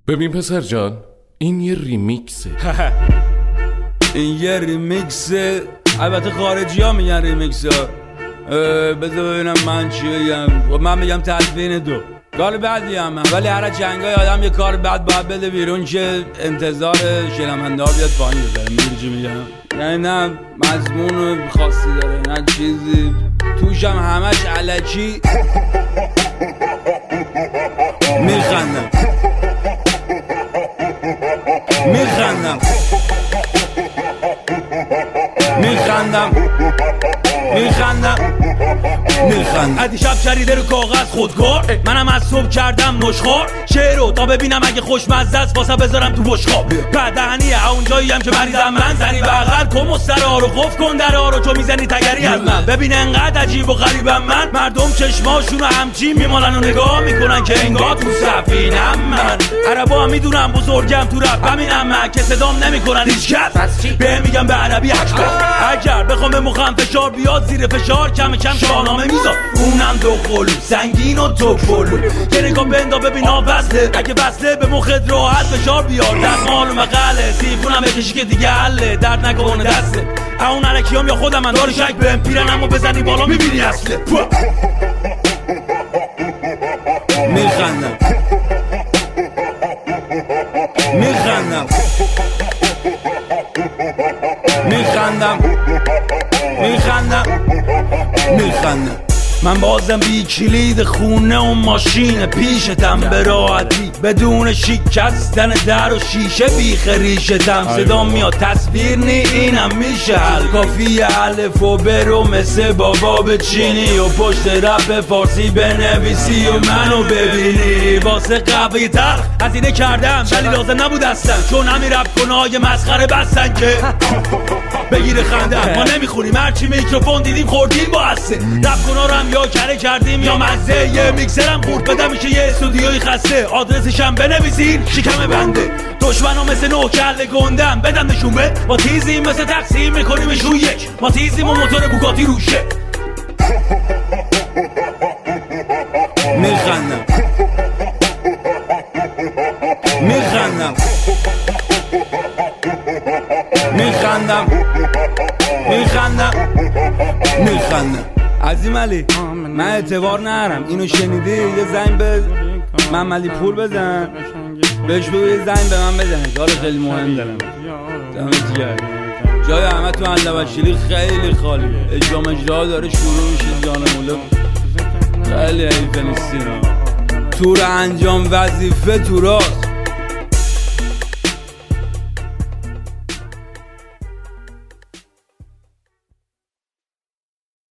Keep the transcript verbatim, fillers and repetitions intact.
ببین پسر جان، این یه ریمیکسه. این یه ریمیکسه. البته خارجی ها میگن ریمیکس ها. بذار ببینم من چی بگم. من میگم تدوین دو کار بدی هم من. ولی هر جنگای آدم یه کار بد باید بده بیرون که انتظار شنونده ها بیاد پایین بذاره. میدونی چی میگم؟ یعنی نه مضمون خاصی داره نه چیزی توش، هم همش الکی میخندم میخندم میخندم میخندم میخندم ادی شب شریده رو کاغذ خودکار، منم از صبح کردم نشخار شعر رو تا ببینم اگه خوشمزه است واسه بذارم تو بشقاب. بدهنیه اونجایی هم که مریضم من، زنی بغل کن مسترها رو قفل کن درها رو، تو میزنی تگری از من. ببین انقدر عجیب و غریبم من، مردم چشماشون رو همچین میمالن و نگاه میکنن که انگار تو سفینم من. عربا هم میدونم بزرگم تو رپ، همینم من که صدام نمیکنن هیچ کس. به میگم به عربی اکبر، اگر بخوام به مخم فشار بیاد زیر فشار کم کم شاهنامه میذار. اونم دو قلو سنگین و تو پلو، یه نگاه بندا ببین وصله، اگه وصله به مخت راحت فشار بیار. در مال و مقاله سیفونم بکشی که دیگه حله، درد نکنه دسته اون علکیام یا خودم من داری شک بهم پیرن، اما بزنی بالا میبینی اصله. میخندم میخندم میخندم میخندم میخندم من بازم بی کلید خونه و ماشین پیشتم، به راحتی بدون شکستن در و شیشه بی خریشتم. صدا میاد تصویر نی اینم میشه حل، کافی الف و برو مثل بابا به چینی و پشت رپ فارسی بنویسی و منو ببینی. واسه قهوه تلخ هزینه کردم ولی لازم نبود اصلا، چون همین رپ کنای مسخره بستن که بگیره خنده. ما نمیخونیم هرچی میکروفون دیدیم خوردیم با هسته. رپ کنا رو هم یا کره کردیم یا مزه، یه میکسرم خورد بدم میشه یه استودیوی خسته. آدرسشم بنویسین شکم بنده، دشمنو مثل نوکل گندم بدم نشون به. ما تیزیم مثل تقسیم میکنیمشون یک، ما تیزیم و موتور بوگاتی روشه. میخندم میخندم میخندم میخندم میخندم عظیم علی، من اعتبار نرم اینو شنیدی یه زنگ به من علی پور بزن بهش بگو یه زنگ به من بزنه، کار خیلی مهم دارم. دمت گرم. جای همه تو اندوشیری خیلی خالیه، اجرام اجرا داره شروع میشه. جان مولا خیلی حیفه نیستین، تور انجام وظیفه تو راست